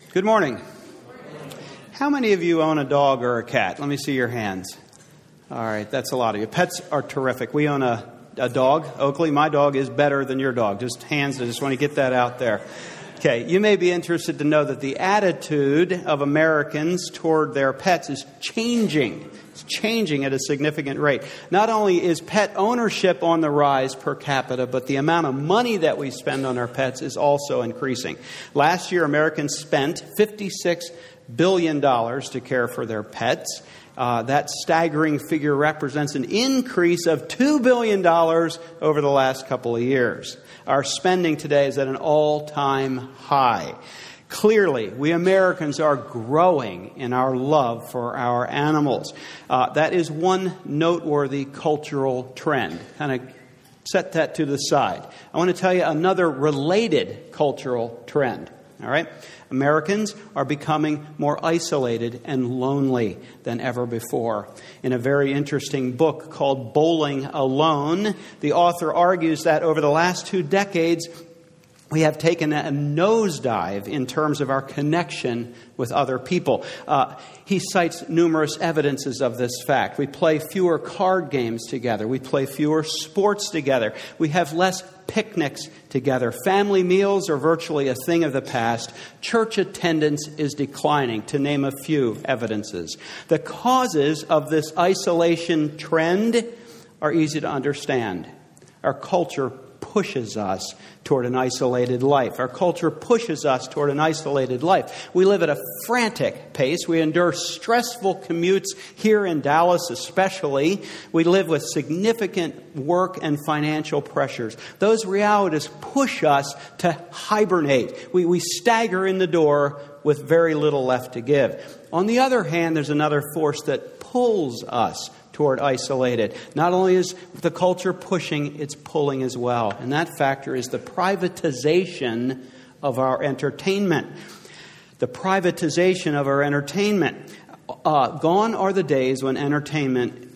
Good morning. How many of you own a dog or a cat? Let me see your hands. All right, that's a lot of you. Pets are terrific. We own a dog, Oakley. My dog is better than your dog. Just hands, I just want to get that out there. Okay, you may be interested to know that the attitude of Americans toward their pets is changing. It's changing at a significant rate. Not only is pet ownership on the rise per capita, but the amount of money that we spend on our pets is also increasing. Last year, Americans spent $56 billion to care for their pets. That staggering figure represents an increase of $2 billion over the last couple of years. Our spending today is at an all-time high. Clearly, we Americans are growing in our love for our animals. That is one noteworthy cultural trend. Kind of set that to the side. I want to tell you another related cultural trend. All right? Americans are becoming more isolated and lonely than ever before. In a very interesting book called Bowling Alone, the author argues that over the last 2 decades, we have taken a nosedive in terms of our connection with other people. He cites numerous evidences of this fact. We play fewer card games together. We play fewer sports together. We have less picnics together. Family meals are virtually a thing of the past. Church attendance is declining, to name a few evidences. The causes of this isolation trend are easy to understand. Our culture pushes us toward an isolated life. Our culture pushes us toward an isolated life. We live at a frantic pace. We endure stressful commutes here in Dallas especially. We live with significant work and financial pressures. Those realities push us to hibernate. We stagger in the door with very little left to give. On the other hand, there's another force that pulls us toward isolated. Not only is the culture pushing, it's pulling as well. And that factor is the privatization of our entertainment. The privatization of our entertainment. Gone are the days when entertainment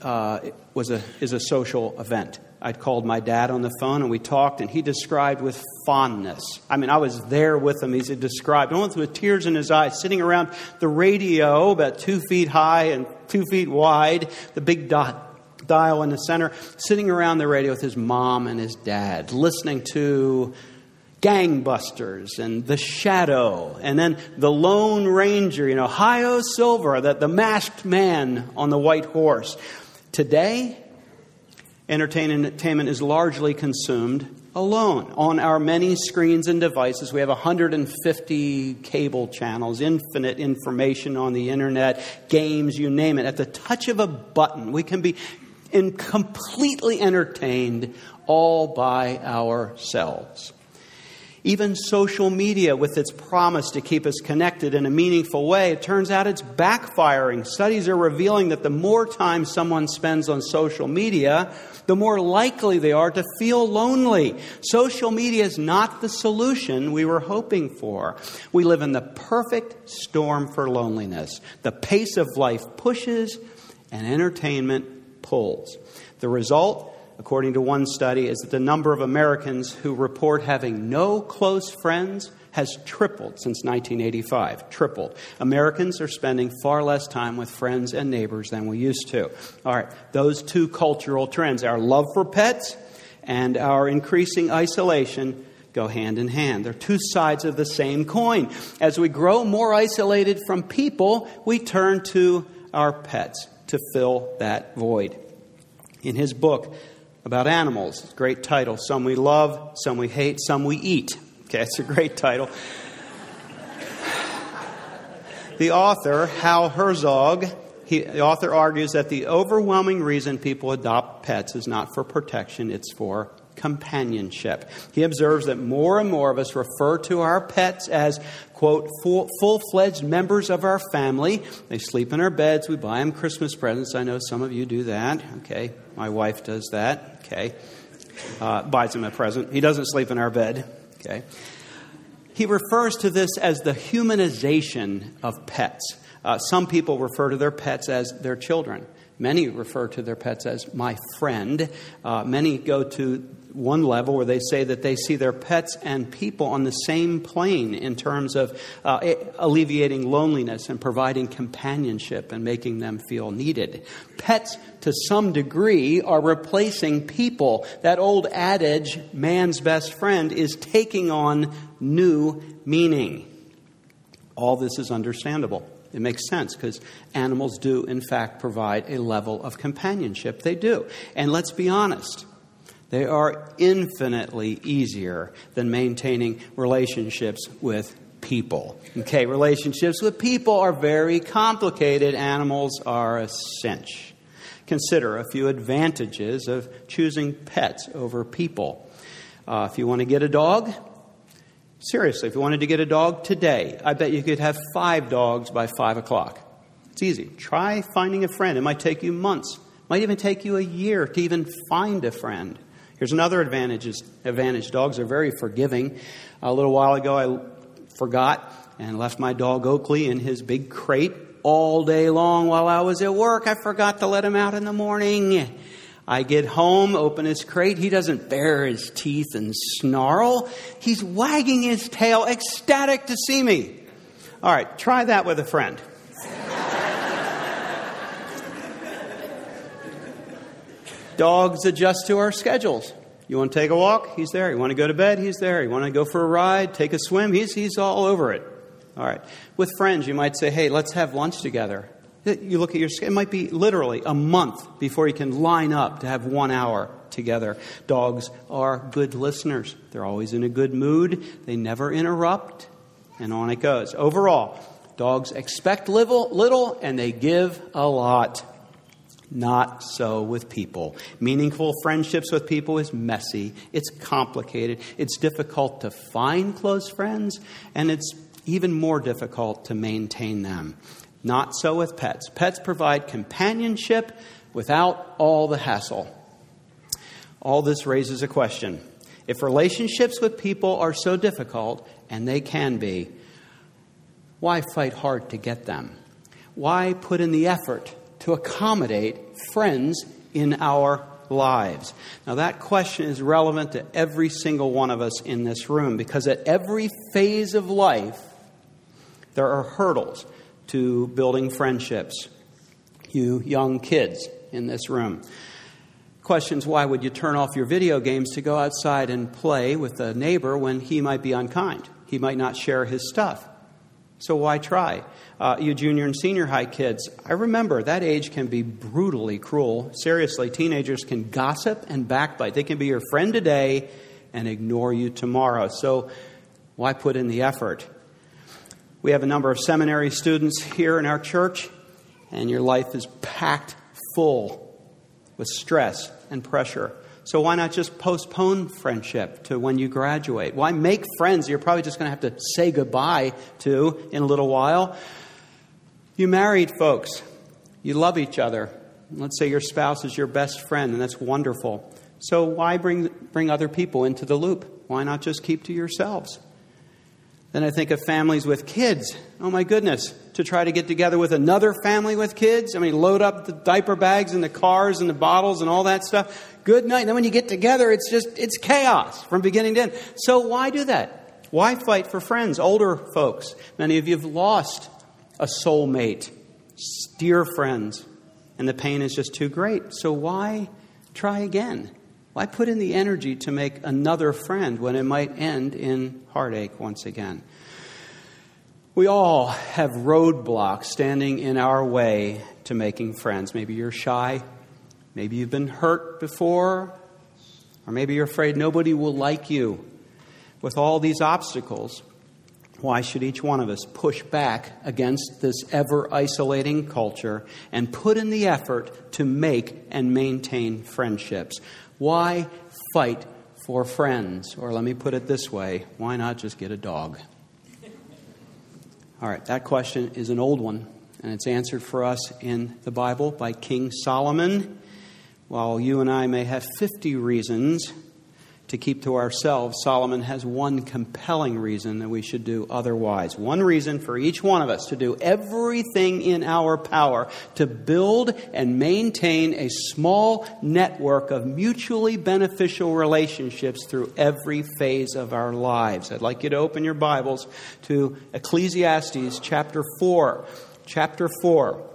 is a social event. I called my dad on the phone and we talked, and he described with fondness. I mean, I was there with him. He described, almost with tears in his eyes, sitting around the radio about 2 feet high and 2 feet wide, the big dial in the center, sitting around the radio with his mom and his dad, listening to Gangbusters and The Shadow, and then The Lone Ranger, Hi-Yo Silver, the masked man on the white horse. Today, entertainment is largely consumed alone. On our many screens and devices, we have 150 cable channels, infinite information on the internet, games, you name it. At the touch of a button, we can be completely entertained all by ourselves. Even social media, with its promise to keep us connected in a meaningful way, it turns out it's backfiring. Studies are revealing that the more time someone spends on social media, the more likely they are to feel lonely. Social media is not the solution we were hoping for. We live in the perfect storm for loneliness. The pace of life pushes and entertainment pulls. The result, according to one study, is that the number of Americans who report having no close friends has tripled since 1985. Tripled. Americans are spending far less time with friends and neighbors than we used to. All right, those two cultural trends, our love for pets and our increasing isolation, go hand in hand. They're two sides of the same coin. As we grow more isolated from people, we turn to our pets to fill that void. In his book about animals, great title, Some We Love, Some We Hate, Some We Eat. Okay, it's a great title. The author, Hal Herzog, the author argues that the overwhelming reason people adopt pets is not for protection, it's for companionship. He observes that more and more of us refer to our pets as, quote, full-fledged members of our family. They sleep in our beds. We buy them Christmas presents. I know some of you do that. Okay, my wife does that. Okay, buys them a present. He doesn't sleep in our bed. Okay. He refers to this as the humanization of pets. Some people refer to their pets as their children. Many refer to their pets as my friend. Many go to one level where they say that they see their pets and people on the same plane in terms of alleviating loneliness and providing companionship and making them feel needed. Pets, to some degree, are replacing people. That old adage, man's best friend, is taking on new meaning. All this is understandable. It makes sense because animals do, in fact, provide a level of companionship. They do. And let's be honest, they are infinitely easier than maintaining relationships with people. Okay, relationships with people are very complicated. Animals are a cinch. Consider a few advantages of choosing pets over people. If you want to get a dog, seriously, if you wanted to get a dog today, I bet you could have 5 dogs by 5 o'clock. It's easy. Try finding a friend. It might take you months. It might even take you a year to even find a friend. Here's another advantage. Dogs are very forgiving. A little while ago, I forgot and left my dog Oakley in his big crate all day long while I was at work. I forgot to let him out in the morning. I get home, open his crate. He doesn't bare his teeth and snarl. He's wagging his tail, ecstatic to see me. All right, try that with a friend. Dogs adjust to our schedules. You want to take a walk? He's there. You want to go to bed? He's there. You want to go for a ride? Take a swim? He's all over it. All right. With friends, you might say, hey, let's have lunch together. You look at your schedule. It might be literally a month before you can line up to have 1 hour together. Dogs are good listeners. They're always in a good mood. They never interrupt. And on it goes. Overall, dogs expect little and they give a lot. Not so with people. Meaningful friendships with people is messy. It's complicated. It's difficult to find close friends. And it's even more difficult to maintain them. Not so with pets. Pets provide companionship without all the hassle. All this raises a question. If relationships with people are so difficult, and they can be, why fight hard to get them? Why put in the effort to accommodate friends in our lives? Now that question is relevant to every single one of us in this room because at every phase of life, there are hurdles to building friendships. You young kids in this room. Questions, why would you turn off your video games to go outside and play with a neighbor when he might be unkind? He might not share his stuff. So why try? You junior and senior high kids, I remember that age can be brutally cruel. Seriously, teenagers can gossip and backbite. They can be your friend today and ignore you tomorrow. So why put in the effort? We have a number of seminary students here in our church, and your life is packed full with stress and pressure. So why not just postpone friendship to when you graduate? Why make friends you're probably just going to have to say goodbye to in a little while? You married folks, you love each other. Let's say your spouse is your best friend, and that's wonderful. So why bring other people into the loop? Why not just keep to yourselves? Then I think of families with kids. Oh my goodness, to try to get together with another family with kids. I mean, load up the diaper bags and the cars and the bottles and all that stuff. Good night. And then when you get together, it's chaos from beginning to end. So why do that? Why fight for friends? Older folks, many of you have lost a soulmate, dear friends, and the pain is just too great. So why try again? Why put in the energy to make another friend when it might end in heartache once again? We all have roadblocks standing in our way to making friends. Maybe you're shy. Maybe you've been hurt before. Or maybe you're afraid nobody will like you. With all these obstacles, why should each one of us push back against this ever-isolating culture and put in the effort to make and maintain friendships? Why fight for friends? Or let me put it this way, why not just get a dog? All right, that question is an old one, and it's answered for us in the Bible by King Solomon. While you and I may have 50 reasons to keep to ourselves, Solomon has one compelling reason that we should do otherwise. One reason for each one of us to do everything in our power to build and maintain a small network of mutually beneficial relationships through every phase of our lives. I'd like you to open your Bibles to Ecclesiastes chapter 4. Chapter 4.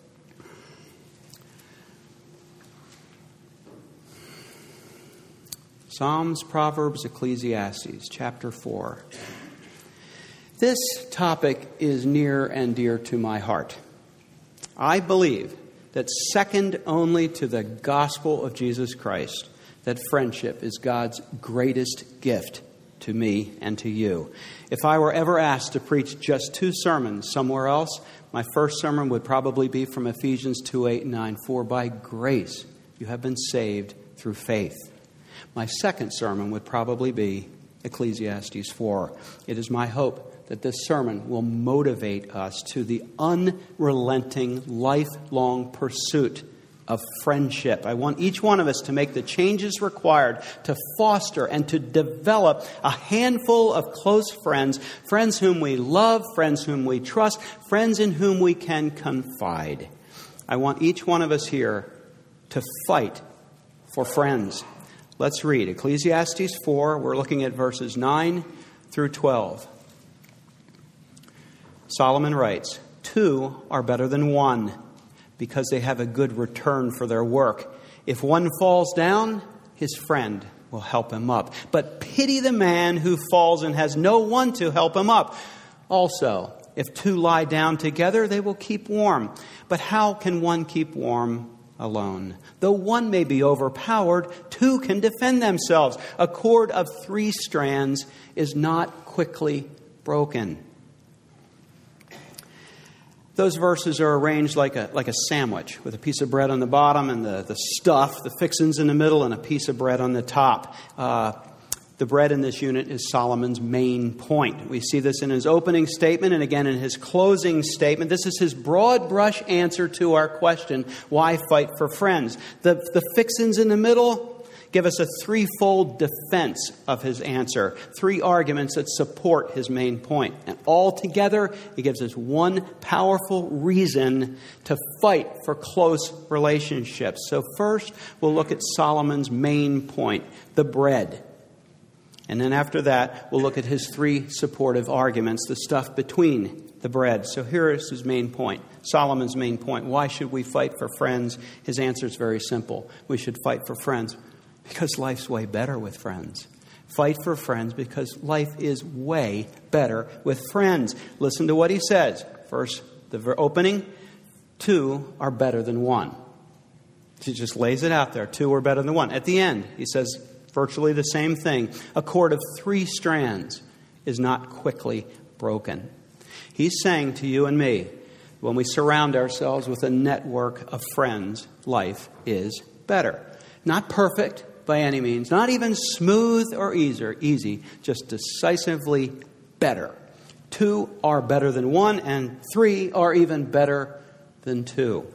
Psalms, Proverbs, Ecclesiastes, chapter 4. This topic is near and dear to my heart. I believe that second only to the gospel of Jesus Christ, that friendship is God's greatest gift to me and to you. If I were ever asked to preach just 2 sermons somewhere else, my first sermon would probably be from Ephesians 2:8 and 9. For by grace you have been saved through faith. My second sermon would probably be Ecclesiastes 4. It is my hope that this sermon will motivate us to the unrelenting, lifelong pursuit of friendship. I want each one of us to make the changes required to foster and to develop a handful of close friends, friends whom we love, friends whom we trust, friends in whom we can confide. I want each one of us here to fight for friends. Let's read Ecclesiastes 4. We're looking at verses 9 through 12. Solomon writes, 2 are better than 1 because they have a good return for their work. If one falls down, his friend will help him up. But pity the man who falls and has no one to help him up. Also, if 2 lie down together, they will keep warm. But how can one keep warm alone? Though one may be overpowered, 2 can defend themselves. A cord of 3 strands is not quickly broken. Those verses are arranged like a sandwich with a piece of bread on the bottom and the stuff, the fixings in the middle, and a piece of bread on the top. The bread in this unit is Solomon's main point. We see this in his opening statement and again in his closing statement. This is his broad brush answer to our question, why fight for friends? The fixings in the middle give us a threefold defense of his answer. 3 arguments that support his main point. And altogether, he gives us one powerful reason to fight for close relationships. So first, we'll look at Solomon's main point, the bread. And then after that, we'll look at his 3 supportive arguments, the stuff between the bread. So here is his main point, Solomon's main point. Why should we fight for friends? His answer is very simple. We should fight for friends because life's way better with friends. Fight for friends because life is way better with friends. Listen to what he says. First, the opening, 2 are better than 1. He just lays it out there. 2 are better than 1. At the end, he says virtually the same thing. A cord of 3 strands is not quickly broken. He's saying to you and me, when we surround ourselves with a network of friends, life is better. Not perfect by any means, not even smooth or easy, just decisively better. 2 are better than 1, and 3 are even better than 2.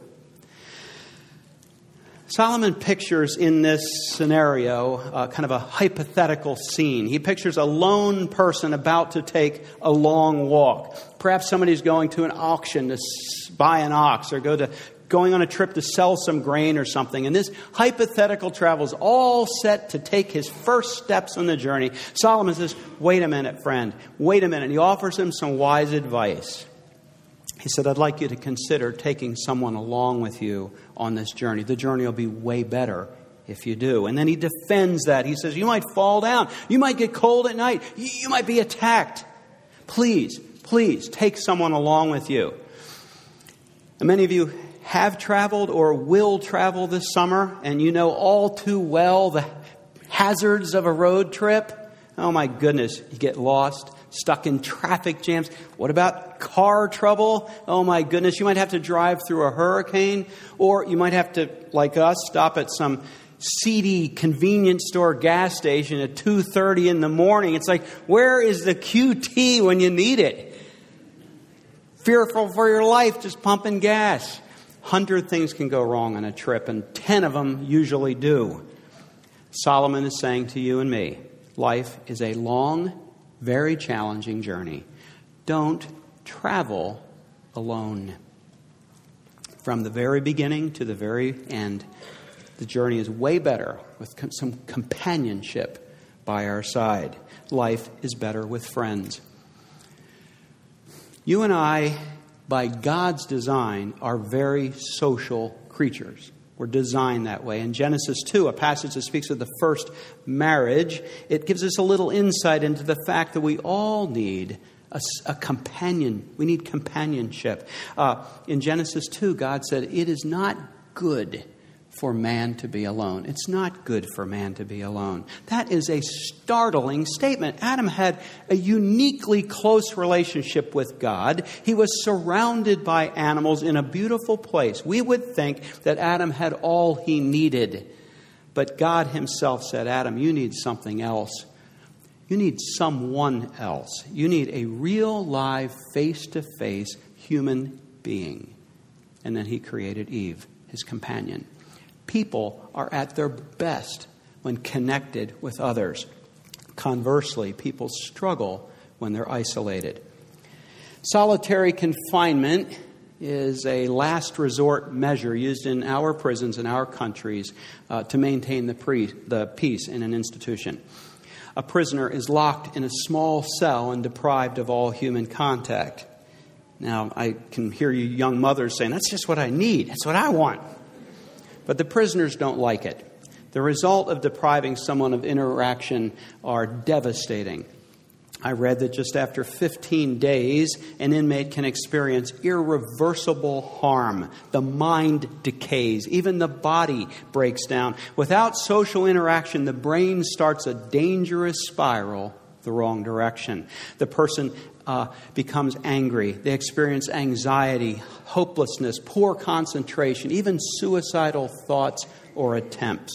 Solomon pictures in this scenario kind of a hypothetical scene. He pictures a lone person about to take a long walk. Perhaps somebody's going to an auction to buy an ox or going on a trip to sell some grain or something. And this hypothetical travel is all set to take his first steps on the journey. Solomon says, wait a minute, friend. Wait a minute. He offers him some wise advice. He said, I'd like you to consider taking someone along with you on this journey. The journey will be way better if you do. And then he defends that. He says, you might fall down. You might get cold at night. You might be attacked. Please take someone along with you. And many of you have traveled or will travel this summer, and you know all too well the hazards of a road trip. Oh my goodness, you get lost, stuck in traffic jams. What about car trouble? Oh my goodness, you might have to drive through a hurricane, or you might have to, like us, stop at some seedy convenience store gas station at 2:30 in the morning. It's like, where is the QT when you need it? Fearful for your life, just pumping gas. 100 things can go wrong on a trip, and 10 of them usually do. Solomon is saying to you and me, life is a long, very challenging journey. Don't travel alone. From the very beginning to the very end, the journey is way better with some companionship by our side. Life is better with friends. You and I, by God's design, are very social creatures. We're designed that way. In Genesis 2, a passage that speaks of the first marriage, it gives us a little insight into the fact that we all need a companion. We need companionship. In Genesis 2, God said, it is not good for man to be alone. It's not good for man to be alone. That is a startling statement. Adam had a uniquely close relationship with God. He was surrounded by animals in a beautiful place. We would think that Adam had all he needed. But God himself said, Adam, you need something else. You need someone else. You need a real, live, face-to-face human being. And then he created Eve, his companion. People are at their best when connected with others. Conversely, people struggle when they're isolated. Solitary confinement is a last resort measure used in our prisons in our countries to maintain the peace in an institution. A prisoner is locked in a small cell and deprived of all human contact. Now, I can hear you young mothers saying, that's just what I need. That's what I want. But the prisoners don't like it. The result of depriving someone of interaction are devastating. I read that just after 15 days, an inmate can experience irreversible harm. The mind decays. Even the body breaks down. Without social interaction, the brain starts a dangerous spiral the wrong direction. The person becomes angry. They experience anxiety, hopelessness, poor concentration, even suicidal thoughts or attempts.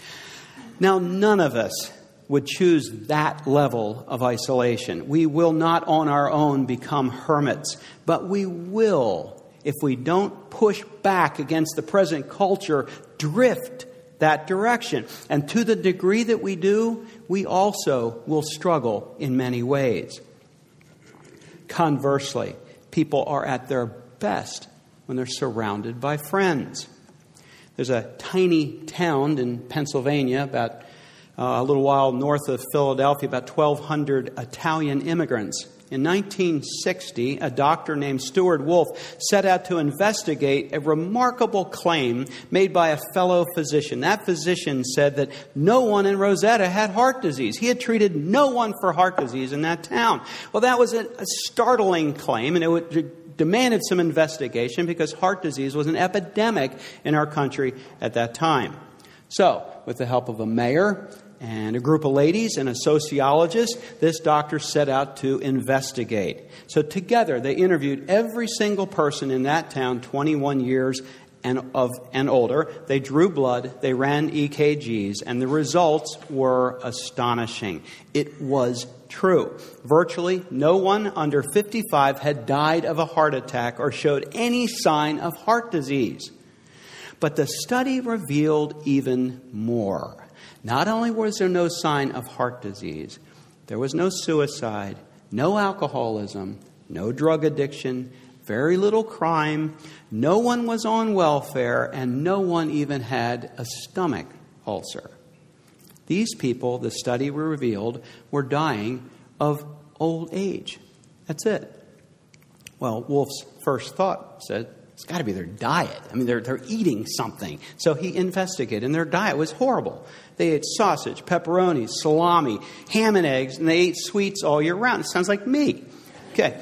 Now, none of us would choose that level of isolation. We will not on our own become hermits, but we will, if we don't push back against the present culture, drift that direction. And to the degree that we do, we also will struggle in many ways. Conversely, people are at their best when they're surrounded by friends. There's a tiny town in Pennsylvania, about a little while north of Philadelphia, about 1,200 Italian immigrants. In 1960, a doctor named Stuart Wolfe set out to investigate a remarkable claim made by a fellow physician. That physician said that no one in Rosetta had heart disease. He had treated no one for heart disease in that town. Well, that was a startling claim, and it demanded some investigation because heart disease was an epidemic in our country at that time. So, with the help of a mayor and a group of ladies and a sociologist, this doctor set out to investigate. So together, they interviewed every single person in that town, 21 years and older. They drew blood, they ran EKGs, and the results were astonishing. It was true. Virtually no one under 55 had died of a heart attack or showed any sign of heart disease. But the study revealed even more. Not only was there no sign of heart disease, there was no suicide, no alcoholism, no drug addiction, very little crime, no one was on welfare, and no one even had a stomach ulcer. These people, the study revealed, were dying of old age. That's it. Well, Wolfe's first thought said, it's got to be their diet. I mean, they're eating something. So he investigated, and their diet was horrible. They ate sausage, pepperoni, salami, ham and eggs, and they ate sweets all year round. It sounds like me. Okay.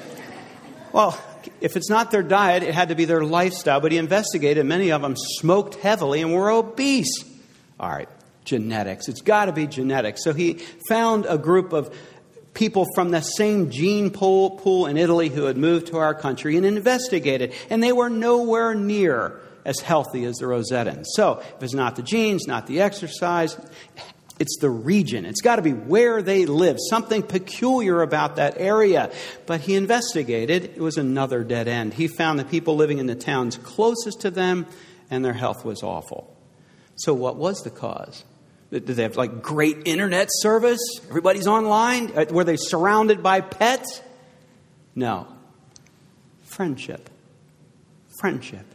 Well, if it's not their diet, it had to be their lifestyle. But he investigated. Many of them smoked heavily and were obese. All right, genetics. It's got to be genetics. So he found a group of people from the same gene pool in Italy who had moved to our country and investigated. And they were nowhere near as healthy as the Rosettans. So if it's not the genes, not the exercise, it's the region. It's got to be where they live, something peculiar about that area. But he investigated. It was another dead end. He found the people living in the towns closest to them, and their health was awful. So what was the cause? It Did they have like great internet service? Everybody's online? Were they surrounded by pets? No. Friendship. Friendship.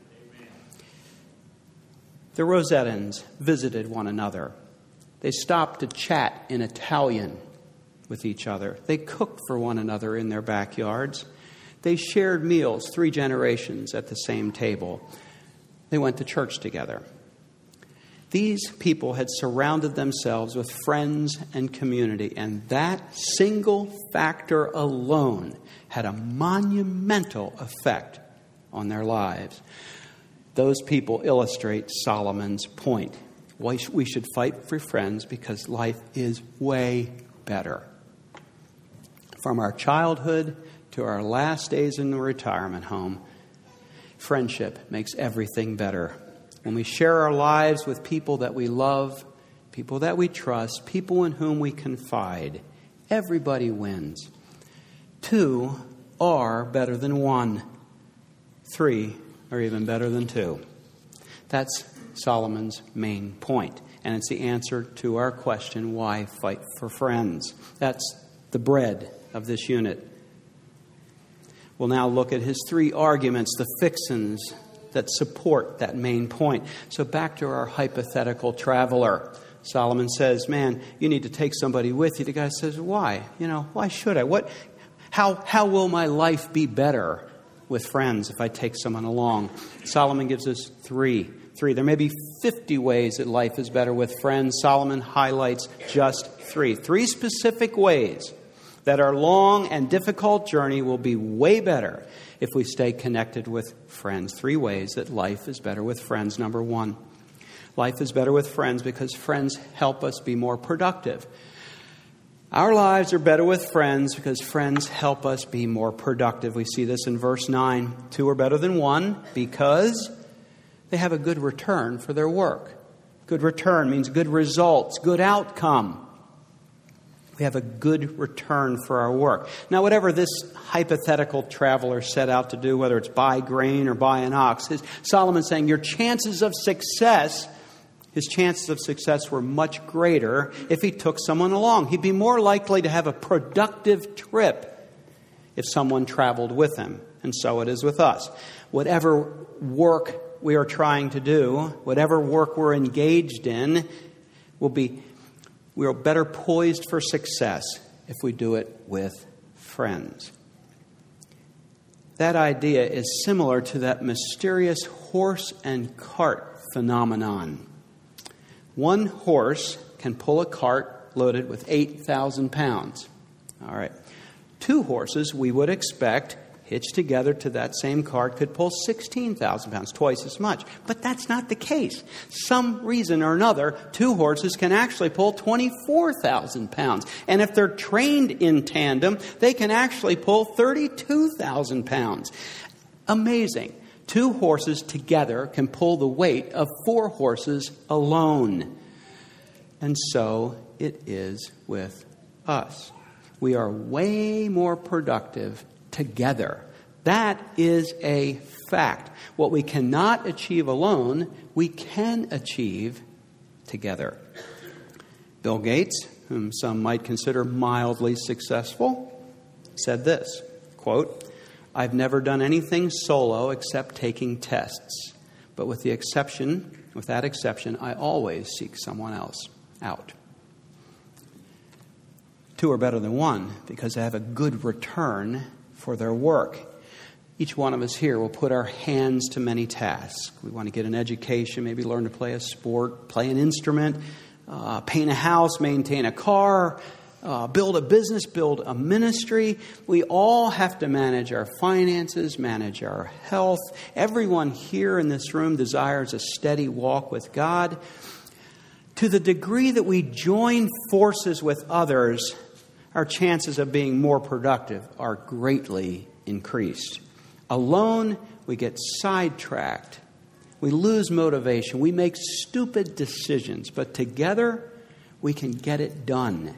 The Rosettans visited one another. They stopped to chat in Italian with each other. They cooked for one another in their backyards. They shared meals 3 generations at the same table. They went to church together. These people had surrounded themselves with friends and community, and that single factor alone had a monumental effect on their lives. Those people illustrate Solomon's point. We should fight for friends because life is way better. From our childhood to our last days in the retirement home, friendship makes everything better. When we share our lives with people that we love, people that we trust, people in whom we confide, everybody wins. 2 are better than 1. 3 are even better than 2. That's Solomon's main point. And it's the answer to our question, why fight for friends? That's the bread of this unit. We'll now look at his 3 arguments, the fixins that support that main point. So back to our hypothetical traveler. Solomon says, man, you need to take somebody with you. The guy says, why? Why should I? How will my life be better with friends if I take someone along? Solomon gives us 3. There may be 50 ways that life is better with friends. Solomon highlights just 3. 3 specific ways that our long and difficult journey will be way better if we stay connected with friends. 3 ways that life is better with friends. Number 1, life is better with friends because friends help us be more productive. Our lives are better with friends because friends help us be more productive. We see this in verse 9. 2 are better than 1 because they have a good return for their work. Good return means good results, good outcome. We have a good return for our work. Now, whatever this hypothetical traveler set out to do, whether it's buy grain or buy an ox, Solomon's saying your chances of success, his chances of success were much greater if he took someone along. He'd be more likely to have a productive trip if someone traveled with him. And so it is with us. Whatever work we are trying to do, whatever work we're engaged in, we are better poised for success if we do it with friends. That idea is similar to that mysterious horse and cart phenomenon. One horse can pull a cart loaded with 8,000 pounds. All right. 2 horses, we would expect, hitched together to that same cart, could pull 16,000 pounds, twice as much. But that's not the case. Some reason or another, 2 horses can actually pull 24,000 pounds. And if they're trained in tandem, they can actually pull 32,000 pounds. Amazing. 2 horses together can pull the weight of 4 horses alone. And so it is with us. We are way more productive together. That is a fact. What we cannot achieve alone, we can achieve together. Bill Gates, whom some might consider mildly successful, said this, quote, I've never done anything solo except taking tests. But with that exception, I always seek someone else out. 2 are better than 1 because they have a good return for their work. Each one of us here will put our hands to many tasks. We want to get an education, maybe learn to play a sport, play an instrument, paint a house, maintain a car, build a business, build a ministry. We all have to manage our finances, manage our health. Everyone here in this room desires a steady walk with God. To the degree that we join forces with others, our chances of being more productive are greatly increased. Alone, we get sidetracked. We lose motivation. We make stupid decisions. But together, we can get it done.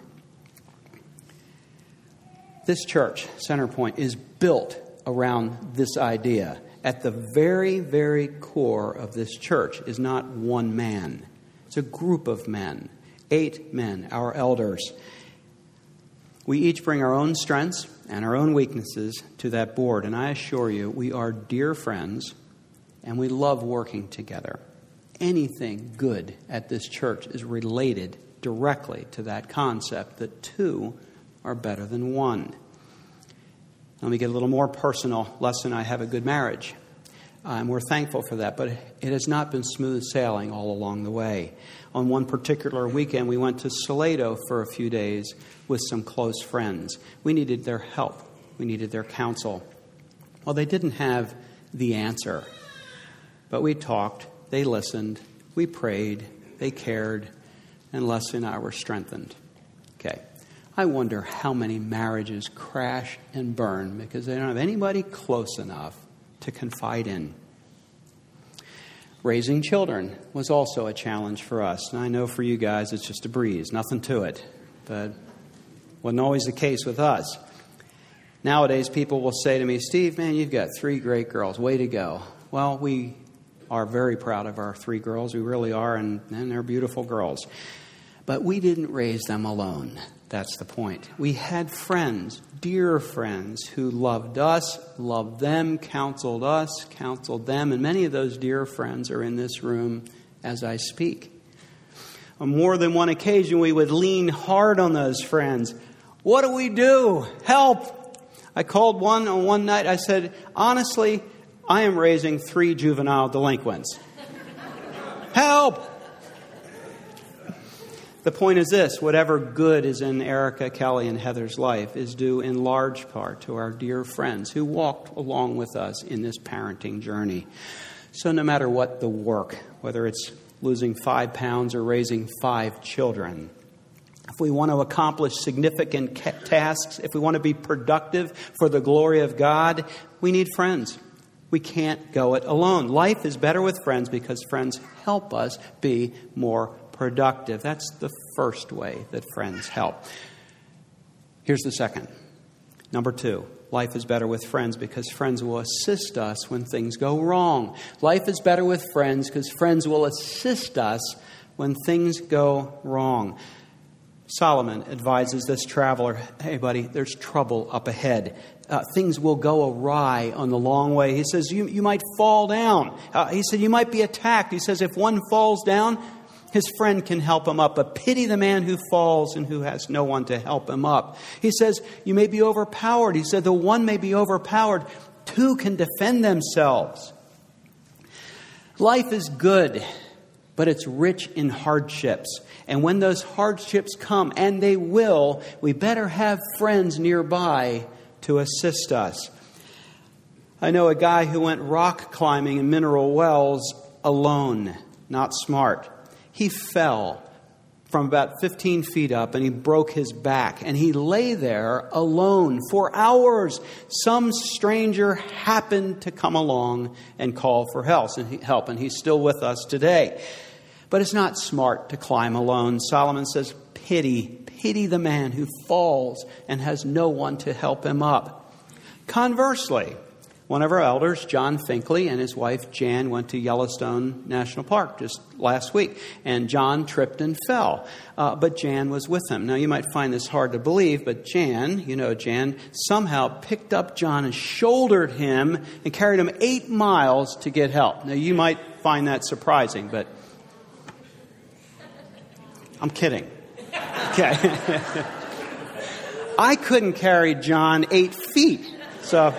This church, Centerpoint, is built around this idea. At the very, very core of this church is not one man. It's a group of men. 8 men, our elders. We each bring our own strengths and our own weaknesses to that board. And I assure you, we are dear friends and we love working together. Anything good at this church is related directly to that concept that 2 are better than 1. Let me get a little more personal. Les and I have a good marriage. And we're thankful for that, but it has not been smooth sailing all along the way. On one particular weekend, we went to Salado for a few days with some close friends. We needed their help. We needed their counsel. Well, they didn't have the answer, but we talked, they listened, we prayed, they cared, and Leslie and I were strengthened. Okay. I wonder how many marriages crash and burn because they don't have anybody close enough to confide in. Raising children was also a challenge for us. And I know for you guys it's just a breeze, nothing to it. But wasn't always the case with us. Nowadays people will say to me, Steve, man, you've got 3 great girls. Way to go. Well, we are very proud of our 3 girls. We really are, and they're beautiful girls. But we didn't raise them alone. That's the point. We had friends, dear friends, who loved us, loved them, counseled us, counseled them. And many of those dear friends are in this room as I speak. On more than one occasion, we would lean hard on those friends. What do we do? Help! I called one on one night. I said, honestly, I am raising 3 juvenile delinquents. Help! The point is this, whatever good is in Erica, Kelly, and Heather's life is due in large part to our dear friends who walked along with us in this parenting journey. So no matter what the work, whether it's losing 5 pounds or raising 5 children, if we want to accomplish significant tasks, if we want to be productive for the glory of God, we need friends. We can't go it alone. Life is better with friends because friends help us be more productive. That's the first way that friends help. Here's the second. Number 2, life is better with friends because friends will assist us when things go wrong. Life is better with friends because friends will assist us when things go wrong. Solomon advises this traveler, hey buddy, there's trouble up ahead. Things will go awry on the long way. He says, you might fall down. He said, you might be attacked. He says, if one falls down, his friend can help him up, but pity the man who falls and who has no one to help him up. He says, you may be overpowered. He said, the one may be overpowered. 2 can defend themselves. Life is good, but it's rich in hardships. And when those hardships come, and they will, we better have friends nearby to assist us. I know a guy who went rock climbing in Mineral Wells alone, not smart. He fell from about 15 feet up and he broke his back. And he lay there alone for hours. Some stranger happened to come along and call for help. And he's still with us today. But it's not smart to climb alone. Solomon says, pity the man who falls and has no one to help him up. Conversely, one of our elders, John Finkley, and his wife Jan went to Yellowstone National Park just last week. And John tripped and fell. But Jan was with him. Now, you might find this hard to believe, but Jan somehow picked up John and shouldered him and carried him 8 miles to get help. Now, you might find that surprising, but I'm kidding. Okay. I couldn't carry John 8 feet. So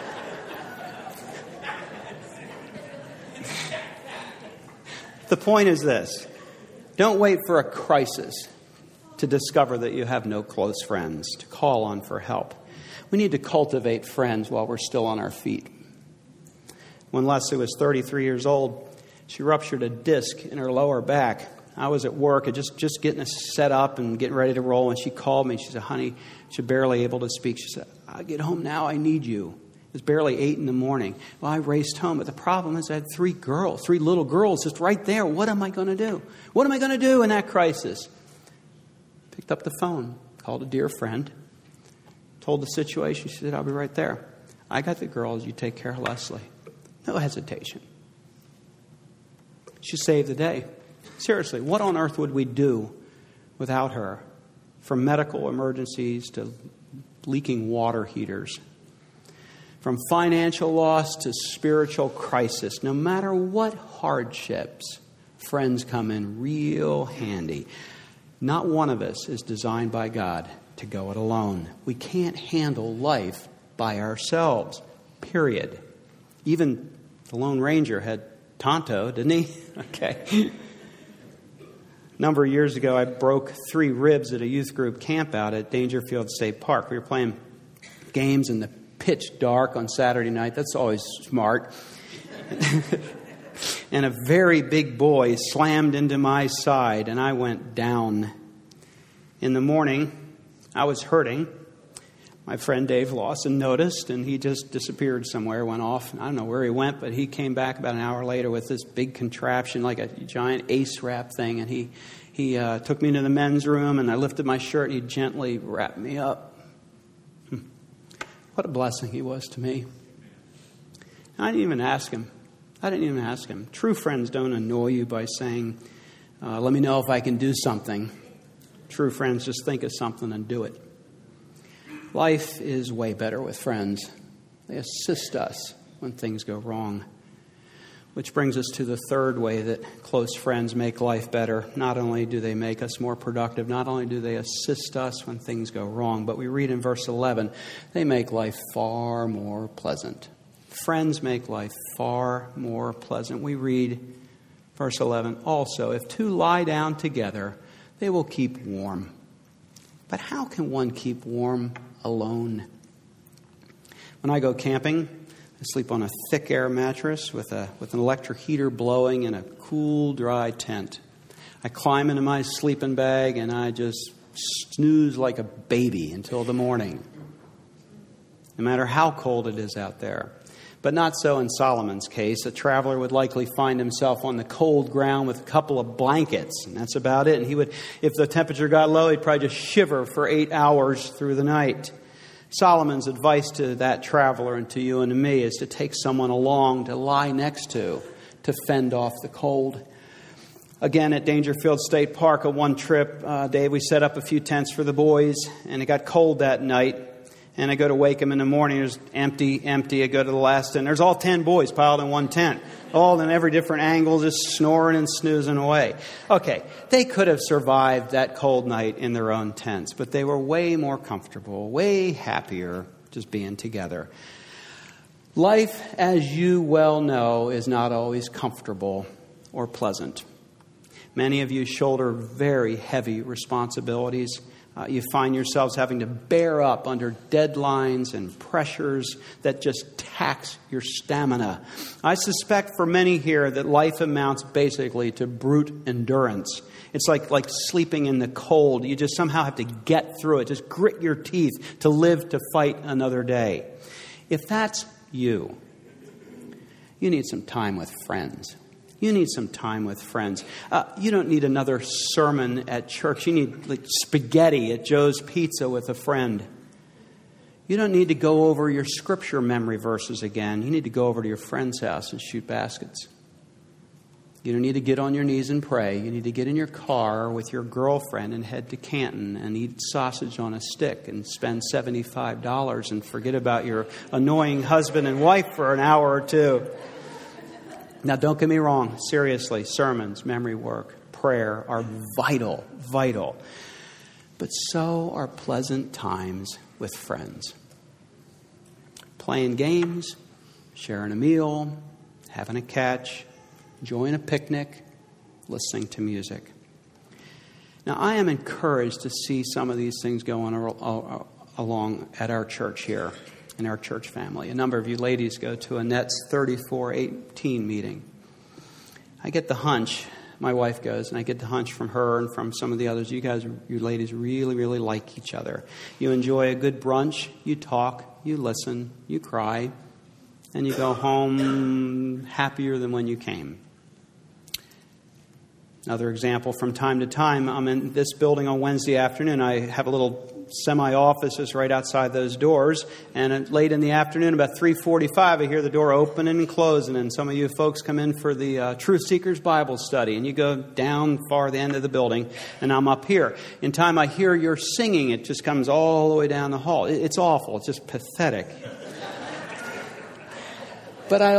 the point is this. Don't wait for a crisis to discover that you have no close friends to call on for help. We need to cultivate friends while we're still on our feet. When Leslie was 33 years old, she ruptured a disc in her lower back. I was at work, just getting us set up and getting ready to roll, and she called me. She said, honey, she's barely able to speak. She said, I get home now, I need you. It was barely 8 in the morning. Well, I raced home, but the problem is I had 3 little girls just right there. What am I going to do? What am I going to do in that crisis? Picked up the phone, called a dear friend, told the situation. She said, I'll be right there. I got the girls, you take care of Leslie. No hesitation. She saved the day. Seriously, what on earth would we do without her, from medical emergencies to leaking water heaters, from financial loss to spiritual crisis. No matter what hardships, friends come in real handy. Not one of us is designed by God to go it alone. We can't handle life by ourselves, period. Even the Lone Ranger had Tonto, didn't he? Okay. A number of years ago, I broke 3 ribs at a youth group camp out at Dangerfield State Park. We were playing games in the pitch dark on Saturday night. That's always smart. And a very big boy slammed into my side, and I went down. In the morning, I was hurting. My friend Dave Lawson noticed, and he just disappeared somewhere, went off. I don't know where he went, but he came back about an hour later with this big contraption, like a giant ace wrap thing. And he took me into the men's room, and I lifted my shirt, and he gently wrapped me up. What a blessing he was to me. I didn't even ask him. True friends don't annoy you by saying, let me know if I can do something. True friends just think of something and do it. Life is way better with friends. They assist us when things go wrong. Which brings us to the third way that close friends make life better. Not only do they make us more productive, not only do they assist us when things go wrong, but we read in verse 11, they make life far more pleasant. Friends make life far more pleasant. We read, verse 11, also, if 2 lie down together, they will keep warm. But how can one keep warm alone? When I go camping, I sleep on a thick air mattress with an electric heater blowing in a cool, dry tent. I climb into my sleeping bag and I just snooze like a baby until the morning, no matter how cold it is out there. But not so in Solomon's case. A traveler would likely find himself on the cold ground with a couple of blankets, and that's about it. And he would, if the temperature got low, he'd probably just shiver for 8 hours through the night. Solomon's advice to that traveler and to you and to me is to take someone along to lie next to fend off the cold. Again, at Dangerfield State Park, on one trip, Dave, we set up a few tents for the boys, and it got cold that night. And I go to wake them in the morning. There's empty. I go to the last tent. There's all 10 boys piled in one tent, all in every different angle, just snoring and snoozing away. Okay, they could have survived that cold night in their own tents, but they were way more comfortable, way happier just being together. Life, as you well know, is not always comfortable or pleasant. Many of you shoulder very heavy responsibilities. You find yourselves having to bear up under deadlines and pressures that just tax your stamina. I suspect for many here that life amounts basically to brute endurance. It's like sleeping in the cold. You just somehow have to get through it. Just grit your teeth to live to fight another day. If that's you, you need some time with friends. You need some time with friends. You don't need another sermon at church. You need like spaghetti at Joe's Pizza with a friend. You don't need to go over your scripture memory verses again. You need to go over to your friend's house and shoot baskets. You don't need to get on your knees and pray. You need to get in your car with your girlfriend and head to Canton and eat sausage on a stick and spend $75 and forget about your annoying husband and wife for an hour or two. Now, don't get me wrong. Seriously, sermons, memory work, prayer are vital. But so are pleasant times with friends. Playing games, sharing a meal, having a catch, enjoying a picnic, listening to music. Now, I am encouraged to see some of these things going along at our church here. In our church family. A number of you ladies go to Annette's 3418 meeting. I get the hunch, my wife goes, and I get the hunch from her and from some of the others, you ladies really, really like each other. You enjoy a good brunch, you talk, you listen, you cry, and you go home happier than when you came. Another example, from time to time, I'm in this building on Wednesday afternoon. I have a little semi-office is right outside those doors. And late in the afternoon, about 3:45, I hear the door opening and closing. And some of you folks come in for the Truth Seekers Bible study. And you go down far the end of the building, and I'm up here. In time, I hear your singing. It just comes all the way down the hall. It's awful. It's just pathetic. But I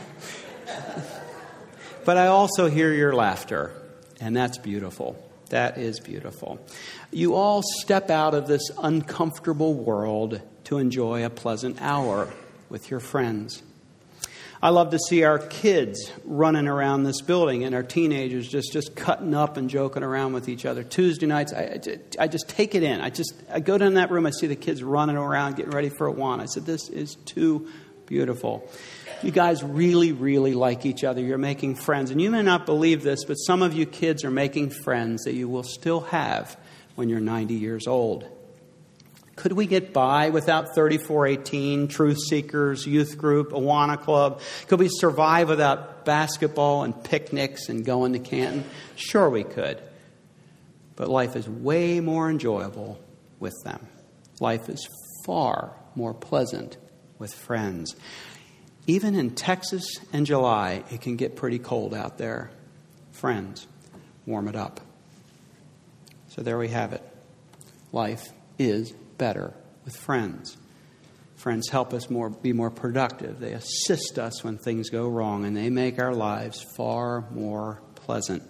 also hear your laughter. And that's beautiful. That is beautiful. You all step out of this uncomfortable world to enjoy a pleasant hour with your friends. I love to see our kids running around this building and our teenagers just cutting up and joking around with each other. Tuesday nights, I just take it in. I go down that room, I see the kids running around, getting ready for Awana. I said, this is too beautiful. You guys really, really like each other. You're making friends. And you may not believe this, but some of you kids are making friends that you will still have when you're 90 years old. Could we get by without 3418, Truth Seekers, Youth Group, Awana Club? Could we survive without basketball and picnics and going to Canton? Sure we could. But life is way more enjoyable with them. Life is far more pleasant with friends. Even in Texas in July, it can get pretty cold out there. Friends, warm it up. So there we have it. Life is better with friends. Friends help us be more productive. They assist us when things go wrong, and they make our lives far more pleasant.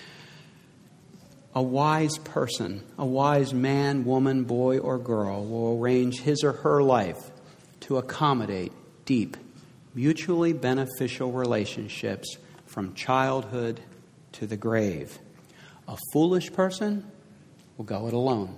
A wise person, a wise man, woman, boy, or girl will arrange his or her life to accommodate deep, mutually beneficial relationships from childhood to the grave. A foolish person will go it alone.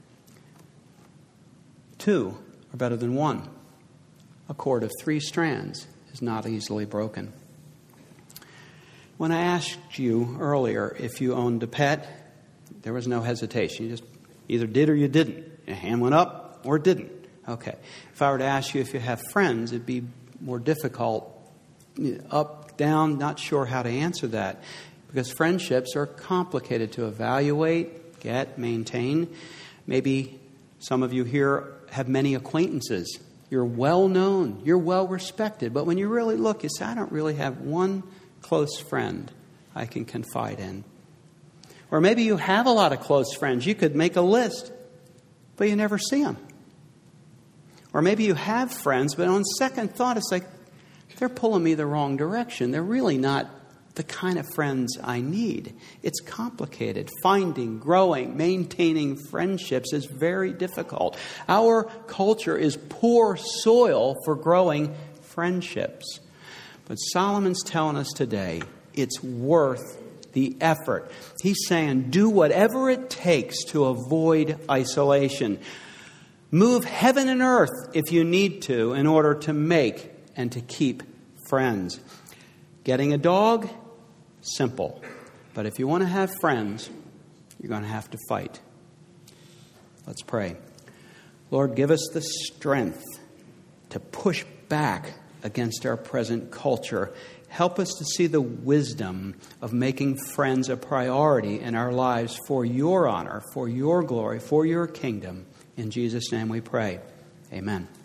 Two are better than one. A cord of 3 strands is not easily broken. When I asked you earlier if you owned a pet, there was no hesitation. You just either did or you didn't. Your hand went up or it didn't. Okay. If I were to ask you if you have friends, it'd be more difficult. Up, down, not sure how to answer that. Because friendships are complicated to evaluate, get, maintain. Maybe some of you here have many acquaintances. You're well known. You're well respected. But when you really look, you say, I don't really have one close friend I can confide in. Or maybe you have a lot of close friends. You could make a list, but you never see them. Or maybe you have friends, but on second thought, it's like they're pulling me the wrong direction. They're really not the kind of friends I need. It's complicated. Finding, growing, maintaining friendships is very difficult. Our culture is poor soil for growing friendships. But Solomon's telling us today it's worth the effort. He's saying do whatever it takes to avoid isolation. Move heaven and earth if you need to in order to make and to keep friends. Getting a dog, simple. But if you want to have friends, you're going to have to fight. Let's pray. Lord, give us the strength to push back against our present culture. Help us to see the wisdom of making friends a priority in our lives for your honor, for your glory, for your kingdom. In Jesus' name we pray. Amen.